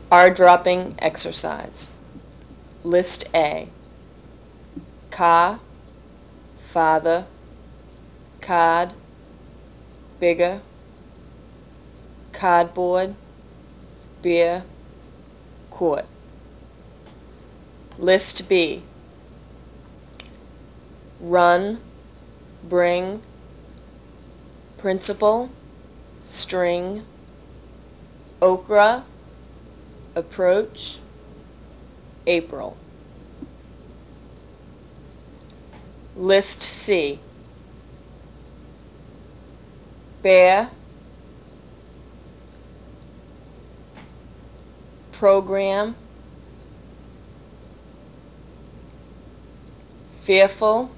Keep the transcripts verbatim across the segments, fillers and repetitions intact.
R dropping exercise. List A. Car, father, card, bigger, cardboard, beer, quart. List B. Run, bring, principal, string, okra, approach, April. List C. Bear, program, fearful,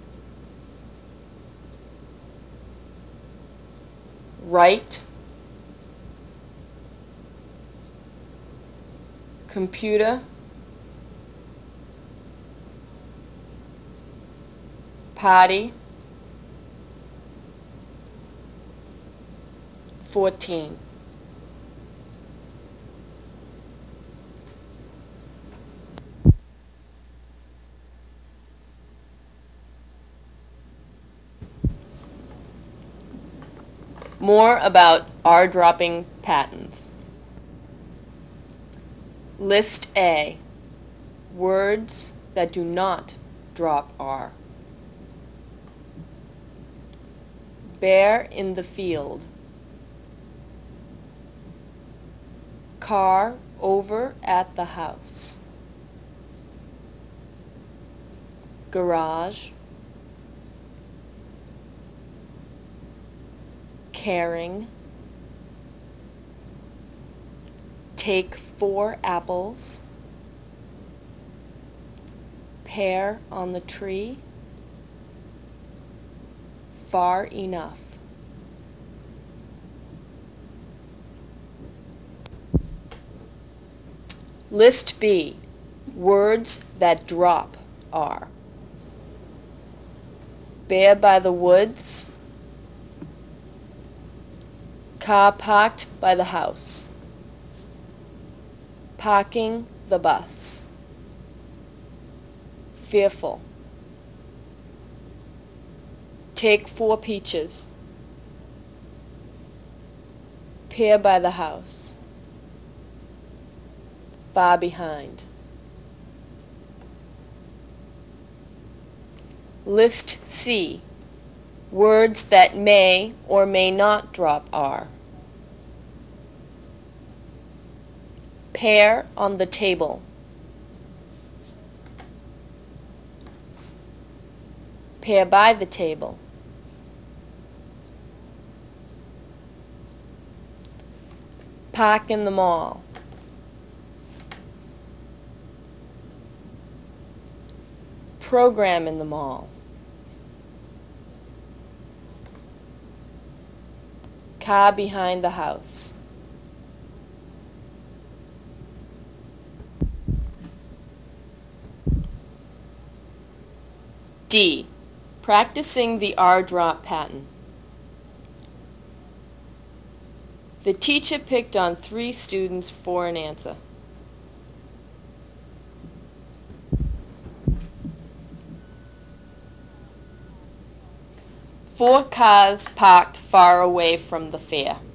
right, computer, party, fourteen. More about R-dropping patterns. List A. Words that do not drop R. Bear in the field. Car over at the house. Garage. Caring. Take four apples. Pear on the tree. Far enough. List B. Words that drop R. Bear by the woods. Car parked by the house. Parking the bus. Fearful. Take four peaches. Pear by the house. Far behind. List C. Words that may or may not drop R. Pear on the table. Pear by the table. Park in the mall. Program in the mall. Car behind the house. D. Practicing the R-drop pattern. The teacher picked on three students for an answer. Four cars parked far away from the fair.